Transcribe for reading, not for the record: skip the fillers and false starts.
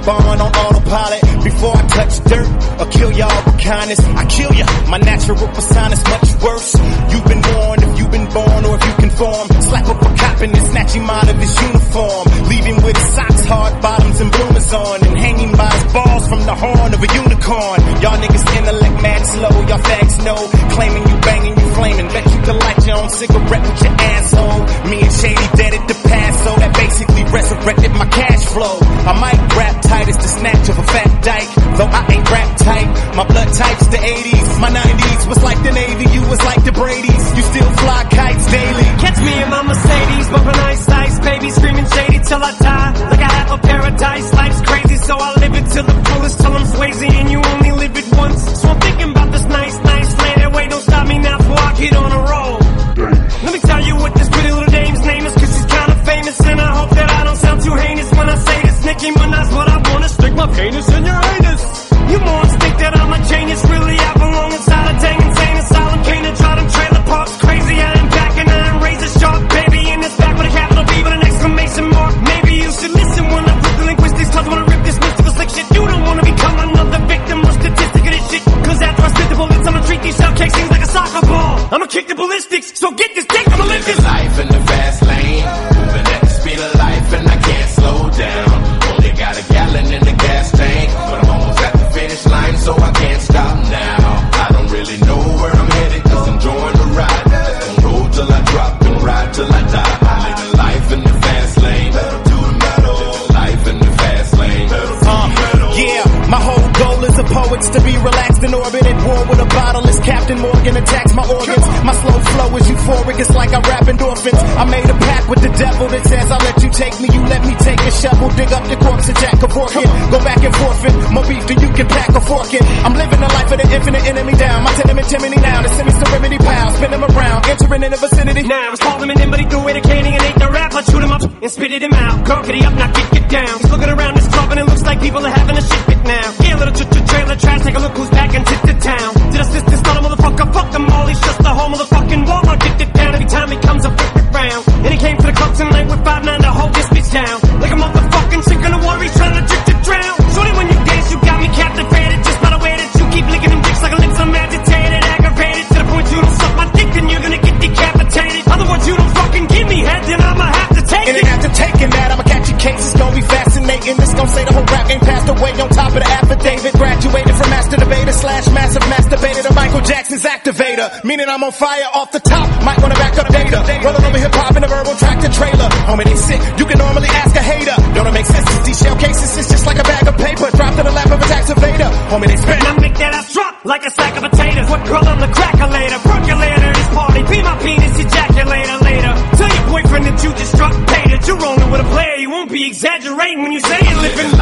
born on autopilot. Before I touch dirt or kill y'all with kindness, I kill ya. My natural persona is much worse. You've been warned if you've been born or if you conform. Slap up a cop and snatch him out of his uniform. Leave him with his socks, hard bottoms and bloomers on, and hanging by his balls from the horn of a unicorn. Y'all niggas intellect mad slow, y'all fags know. Claiming you banging, you flaming. Bet you can light your own cigarette with your asshole. Me and Shady dead at the past, so that basically resurrected my cash flow. I might rap tight as the snatch of a fat dyke, though I ain't rap tight. My blood type's the 80s, my 90s was like the Navy, you was like the Brady's. You still fly kites daily. Catch me in my Mercedes, bumping ice, baby screaming Shady till I die. Like I have a paradise, life's crazy, so I live it to the fullest till I'm Swayze, and you only live it once. So I'm thinking about this nice land. Wait, don't stop me now before I get on a roll. Let me tell you what this pretty little dame's name is, cause she's kinda famous, and I hope that I don't sound too heinous when I say this. Nicki Minaj, what I wanna stick my penis in your anus. You morons think that I'm a genius, really I belong inside a dang insane asylum. Can't try them trailer parks crazy, I am back and I am razor sharp, baby, and it's back with a capital B with an exclamation mark. Maybe you should listen when I rip the linguistics, cause I wanna rip this mystical slick shit. You don't wanna become another victim or statistic of this shit, cause after I spit the bullets I'ma treat these shell casings like a soccer ball. I'ma kick the ballistics, so get this dick, I'ma live this life in the fast lane, moving at the speed of life and I can't slow down. Only got a gallon in the gas tank, but I'm almost at the finish line, so I can't stop now. I don't really know where I'm headed, cause I'm enjoying the ride. Just gonna roll till I drop and ride till I die. I'm living life in the fast lane, living life in the fast lane. Yeah, my whole goal as a poet's to be relaxed in orbit at war with a bottle as Captain Morgan attacks my organs. My slow flow is euphoric, it's like I rap endorphins. I made a pact with the devil that says I'll let you take me, you let me take a shovel, dig up your corpse and jack a fork in. Go back and forfeit, more beef than you can pack a fork in. I'm living the life of the infinite enemy down. My tenement chimney now, the semi-serenity pal, spin them around, entering in the vicinity. Now I called him in, but he threw away the candy and ate the rap. I chewed him up and spitted him out. Girl, get up, now get down. He's looking around this club and it looks like people are having a shit fit now. Yeah, little trailer trash, take a look who's back and the town. Did I assist this little motherfucker? Fuck them all, he's just the whole motherfucking Walmart. Get it down every time he comes up round. And he came to the club tonight with 5'9" to hold this bitch down. Like a motherfucking sink in the water, he's trying to trick to drown. Shorty, when you dance, you got me captivated. Just by the way that you keep licking them dicks like a lips, I'm agitated, aggravated. To the point you don't suck my dick, then you're gonna get decapitated. Otherwise you don't fucking give me head, then I'ma have to take it. And after taking that, I'ma catch your case, it's gonna be fascinating. This gon' say the whole rap game passed away on top of the affidavit. Graduated from master debater / massive masturbator to Michael Jackson's activator. Meaning I'm on fire off the top, might wanna back up data. Rolling over hip-hop in a verbal tractor trailer. Homie, they sick, you can normally ask a hater. Don't it make sense? These shell cases, it's just like a bag of paper dropped in the lap of a tax evader. Homie, they spin. Now make that ass drop like a sack of potatoes. What girl, I'm the crackulator, percolator, this party. Be my penis ejaculator later. Tell your boyfriend that you just struck, paid that you're rolling with a player. You won't be exaggerating when you say you're living